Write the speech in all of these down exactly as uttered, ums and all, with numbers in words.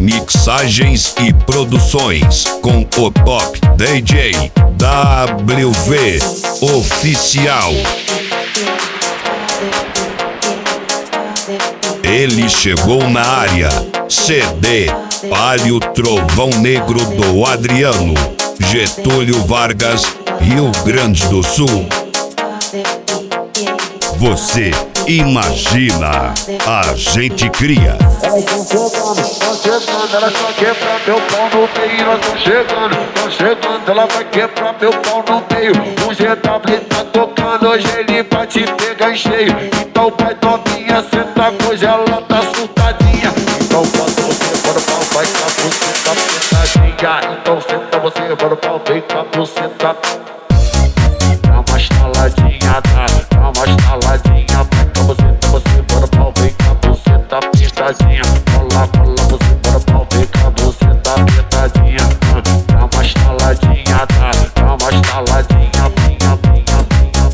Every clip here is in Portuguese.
Mixagens e produções com o Top D J W V Oficial. Ele chegou na área. C D Palio Trovão Negro do Adriano, Getúlio Vargas, Rio Grande do Sul. Você imagina, a gente cria. Elas tão chegando, tão chegando, elas tão quebrar meu pau no meio. Elas tão chegando, tão chegando, ela vai quebrar meu pau no meio. O G W tá tocando, hoje ele vai te pegar em cheio. Então vai novinha, senta hoje ela tá surtadinha. Então quando você for o pau, vai com a buceta sentadinha. Então senta você, for o pau, vem com a buceta. Dá uma estaladinha, dá, dá uma estaladinha. Vai com a buceta, você for o pau, vem com a buceta apertadinha. Cola, cola, você for o pau, vem com a buceta apertadinha. Dá uma estaladinha, dá, dá uma estaladinha, pinha, pinha, pinha.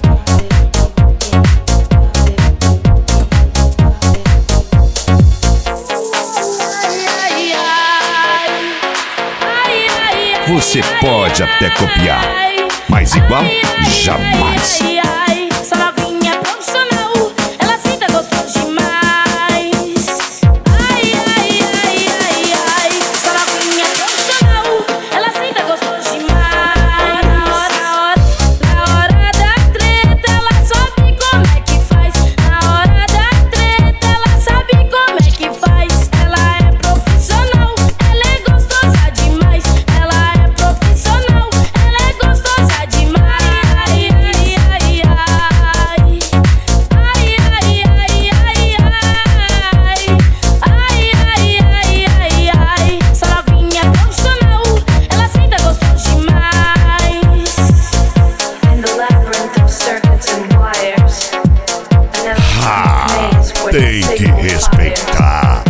Você pode até copiar, mas igual, jamais. Tem que respeitar.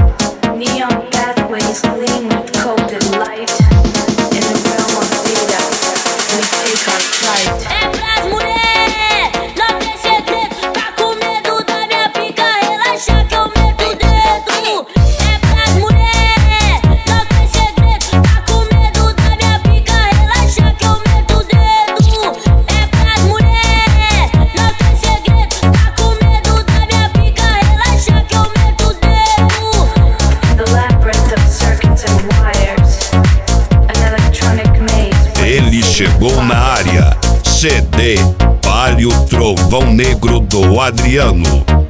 É pras mulher, não tem segredo. Tá com medo da minha pica, relaxa que eu meto o dedo. É pras mulher, não tem segredo. Tá com medo da minha pica, relaxa que eu meto o dedo. É pras mulher, não tem segredo. Tá com medo da minha pica, relaxa que eu meto o dedo. The labyrinth of circuits and wires, an electronic maze. Ele chegou na área. C D Palio Trovão Negro do Adriano,